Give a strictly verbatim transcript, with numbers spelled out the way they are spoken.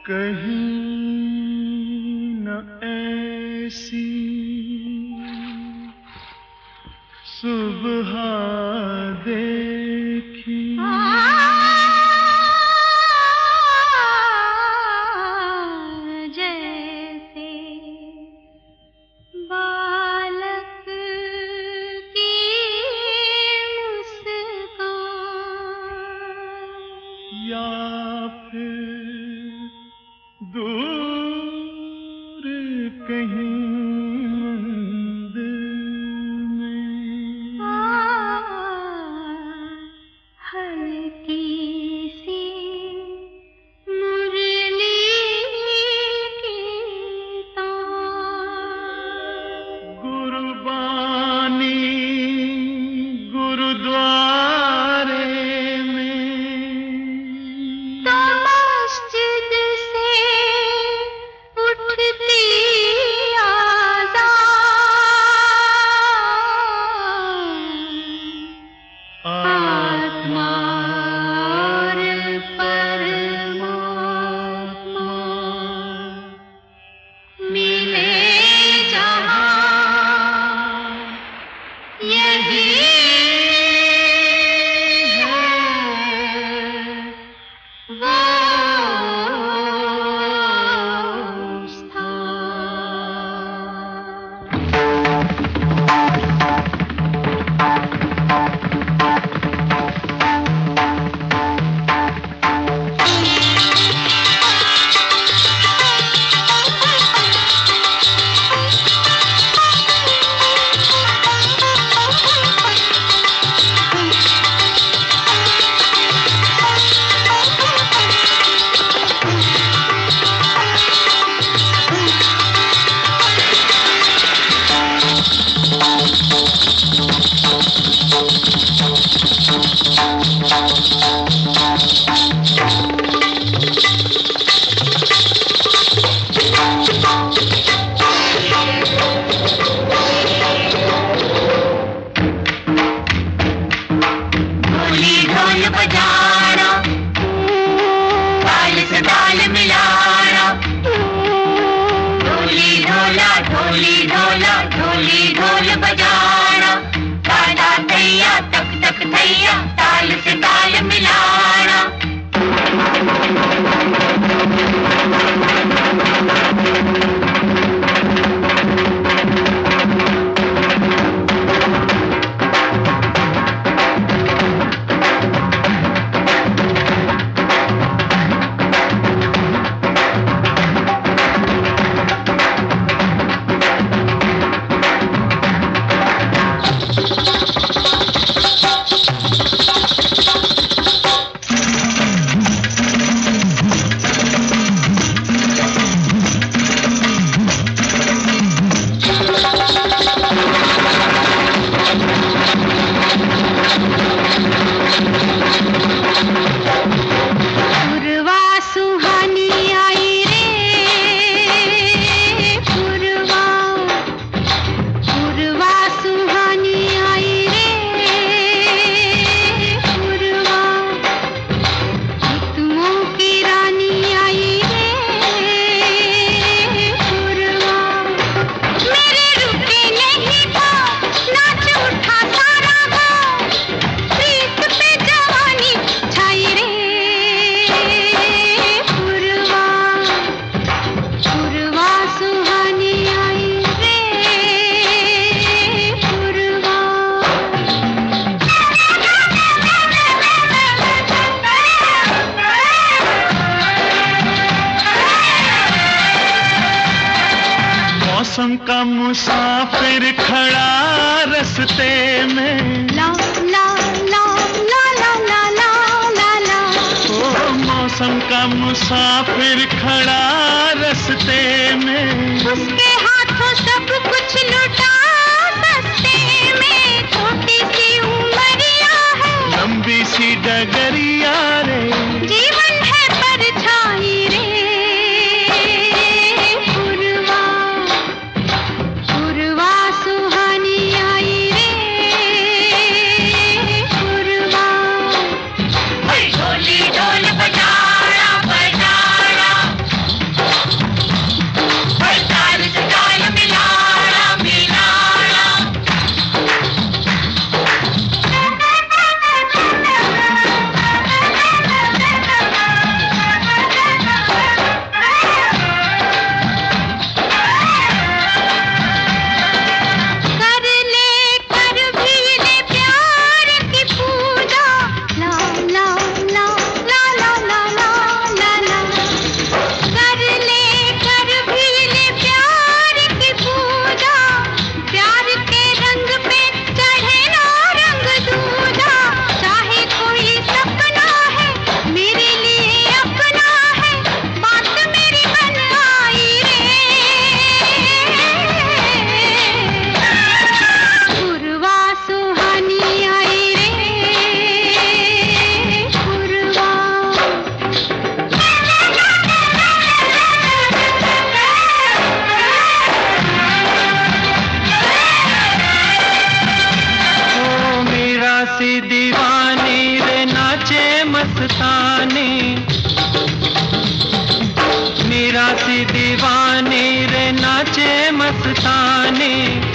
कहीं न ऐसी सुबह देखी जैसे बालक की मुस्कान या फिर दूर कहीं मंदिर में हल्की सी मुरली की तान गुरबानी गुरुद्वारे में तो मस्जिद से उठती आत्मा और परमात्मा मिले जहाँ यही है वो बजाना, ताल से ताल मिलाना, ढोली ढोला ढोली ढोला ढोली ढोल बजाना, ताला तैया तक तक तैया ताल से ताल मिलाना। मौसम का मुसाफिर खड़ा रस्ते में, ला ला ला ला ला ला ला ला ला। ओ मौसम का मुसाफिर खड़ा रस्ते में, उसके हाथों सब कुछ लुटा सस्ते में, छोटी सी उमरिया है लंबी सी डगरिया रे, जीवन है परछाई रे। पुरवा पुरवा सुहानी आई रे, पुरवा ढोली ढोल बजाना बजाना, मस्ताने, मीरा सी दीवानी रे नाचे मस्ताने।